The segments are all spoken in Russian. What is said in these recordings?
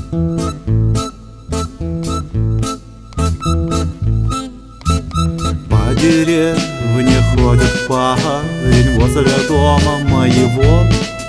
По деревне ходит парень возле дома моего,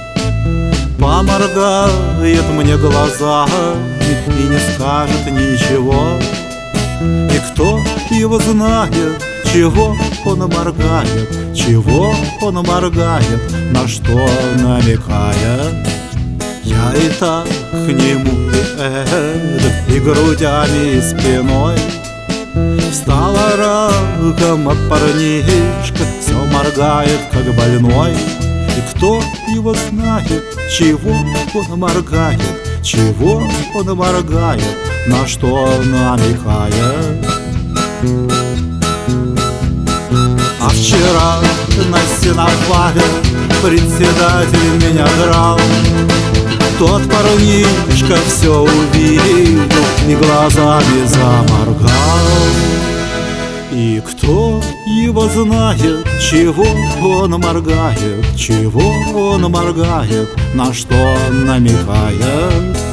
поморгает мне глазами и не скажет ничего. И кто его знает, чего он моргает, чего он моргает, на что намекая. Я и так к нему и грудями, и спиной. Встала раком, а парнишка все моргает, как больной. И кто его знает, чего он моргает, чего он моргает, на что намекает. А вчера на сеновале председатель меня драл. Тот парнишка все увидел и глазами заморгал. И кто его знает, чего он моргает, чего он моргает, на что намекает.